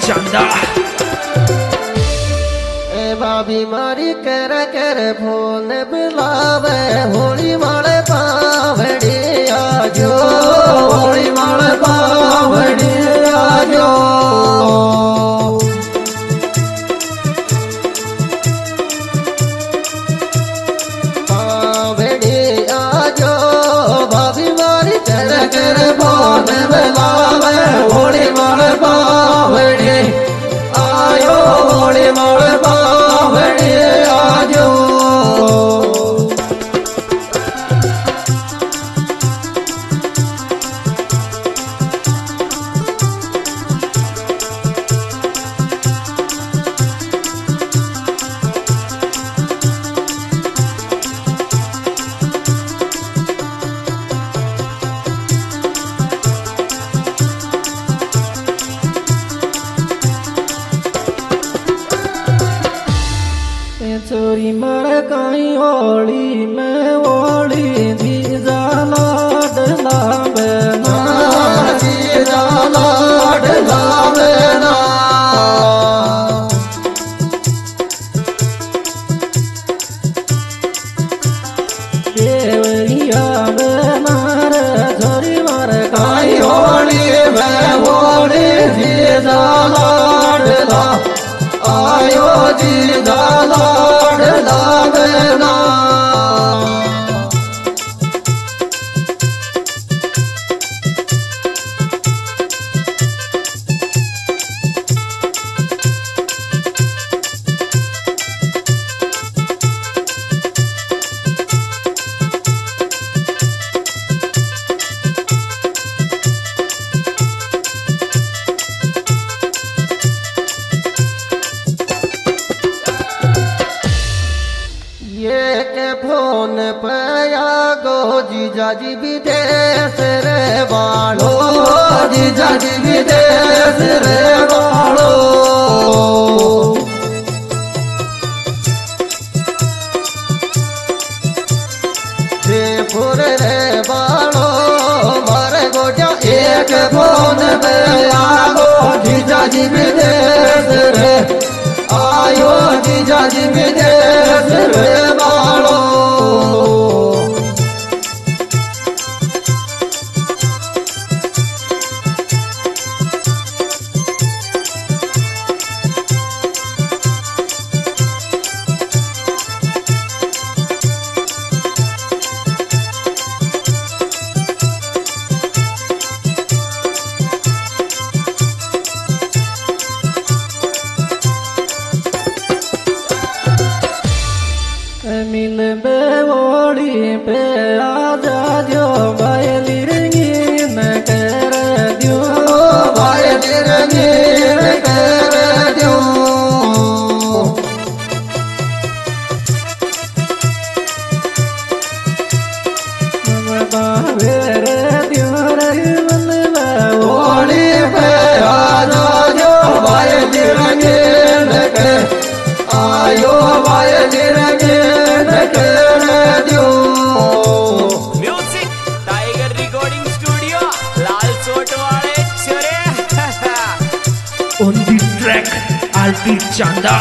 चांदा ए भाभी मारी कर कर फोन बुलावे होली माले पावड़ी आजो होली माले पावड़ी आजो पावड़ी आजो भाभी मारी कर कर फोन बुलावे होली माले पावड़ी आयो होली माले पावड़ी आजो चोरी मड़काई होली में होली जीजा लाड लावेना जीजा लाड लावेना देवरिया बेनार चोरी मड़काई होली में होली जीजा लाड ला आयो जीजा लाड लावेना ये के फोन पे आगो जीजा जी विदेश रे वालो जीजा जी विदेश रे वालो जयपुर रे वालो मारे गोजा एक फोन पे आगो जीजा जी विदेश रे आयो जीजा जी विदेश रे वालो मिल बेवोड़ी पे आजा जो बायली रंगीन कर दियो बायली रंगीन कर दियो बावेर दियो रंगीन बेवोड़ी पे आजा जो बायली रंगीन कर आयो बायली रंगीन म्यूजिक टाइगर रिकॉर्डिंग स्टूडियो लाल चोट वाले चोरे ऑन दी ट्रैक आरटी चांदा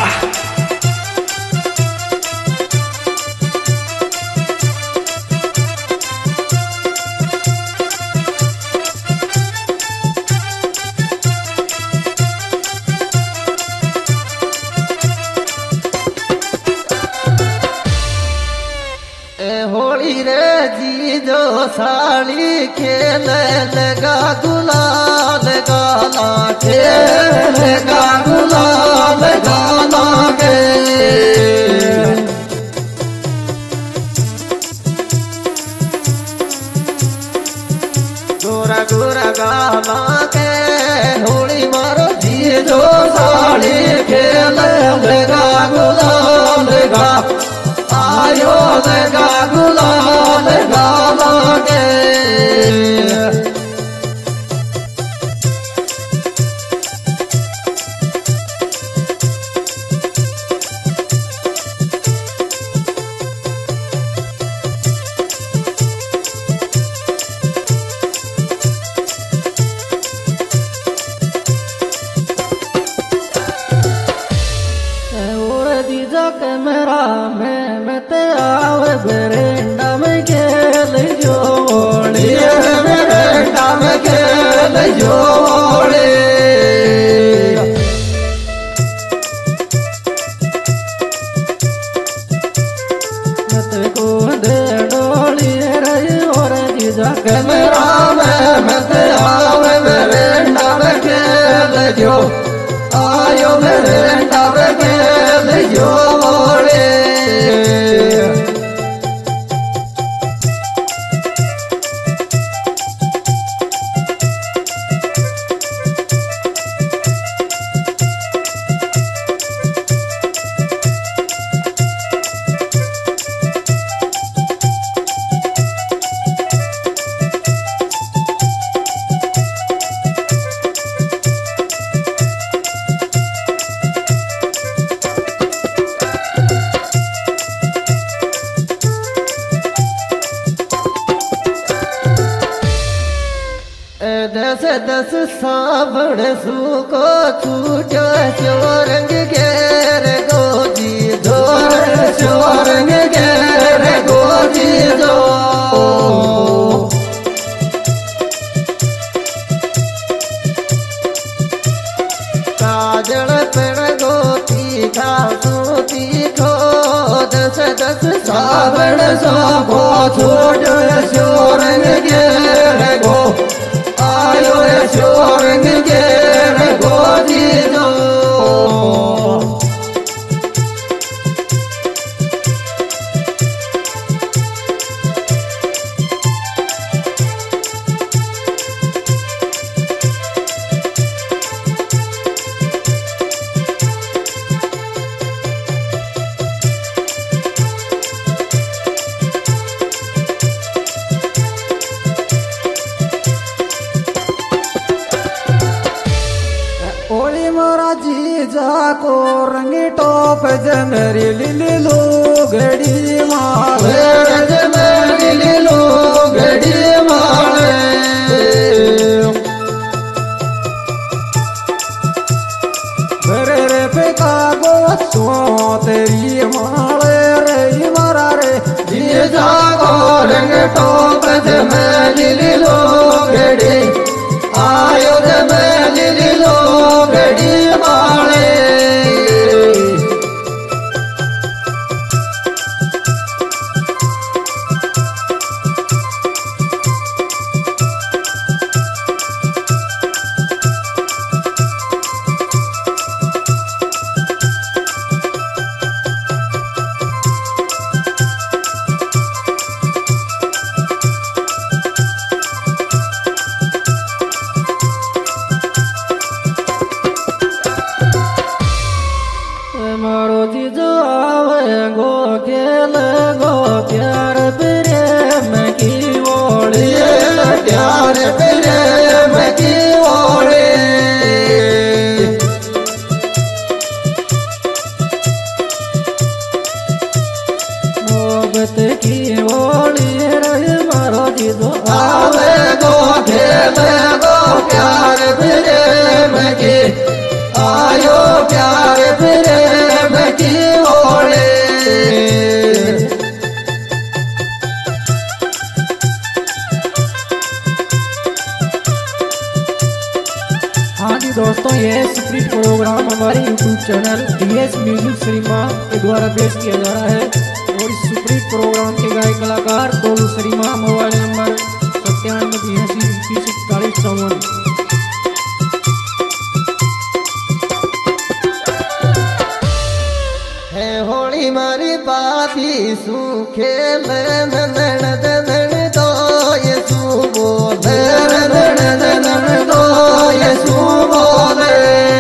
होली रे जी जो साली खेल लगा गुलाल गाला खेल लगा गुलाल गाला के गोरा गोरा गाला के होली मारो जी जो साली खेल लगा गुलाल गा आयो लगा गुलाल गाला के को दे डोली रही और जीजा कैमरा में मत आवे मेरे डर के जो आयो मेरे डर के जो बोले दस दस सावण सुको छूटो शोरंग घेर गोजी जोर शोरंग घेर गोजी जो काजल पेड़ गोती घासूती खो दस दस सावण सुको छूटो शोरंग घेर गो आयो रे शोरंग घेर गोजी जो जीजा को रंग टोप जमेरी लिली लो घड़ी माले जमेरी लिलो घड़ी माले बरे रे पे कागो सो तेरी माले रे मारा रे जीजा को रंग टोप जमेरी लिलो घड़ी आयो जमेरी लिलो घड़ी माले प्यार प्रेम की ओले प्यार प्रेम की ओले मोहब्बत की ओले रहे मारो जीजो आवे गो खेले गो प्यार प्रेम की आयो प्यार प्रेम की ओले हाँ जी दोस्तों, ये स्प्रिट प्रोग्राम हमारे YouTube channel DS music Shrima के द्वारा पेश किया जा रहा है और इस स्प्रिट प्रोग्राम के गायक कलाकार गोलू श्रीमा। मोबाइल नंबर 97 है होली मारी बाती सूखे दो ये बोले दो ये बोले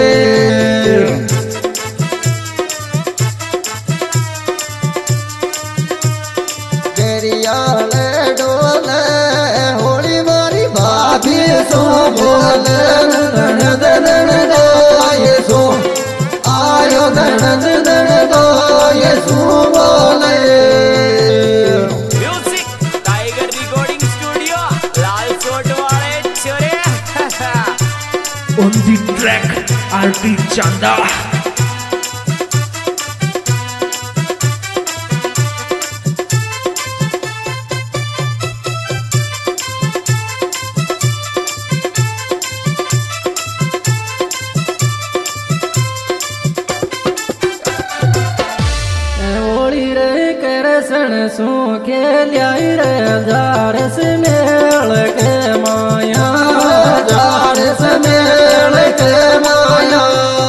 गरियाले डोले होली मारी बाती सो बोले दो ये सो आयो दो ये बोले म्यूजिक टाइगर रिकॉर्डिंग स्टूडियो लाल सोट वाले छोरे On the track, RT Chanda. ओली रे करसन सो खेलिया रे जार से मेल के माया जार से मेल के माया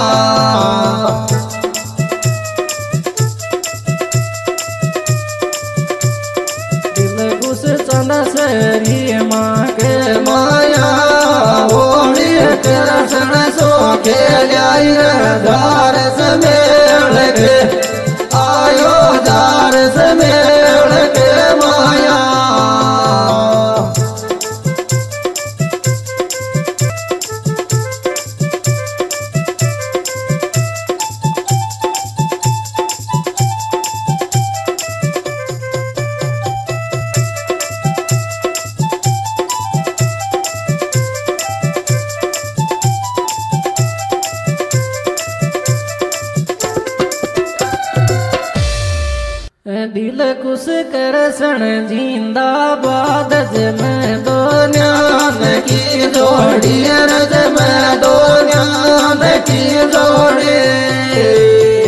दिल घुस चल सरी माँ के माया होली के रसन सो खेलिया रे जार से मेल के आयो जार से मेल के माया दिल कुछ करसन जिंदाबाद में दो न्यान की जोड़ी रज में दो न्यान की जोड़ी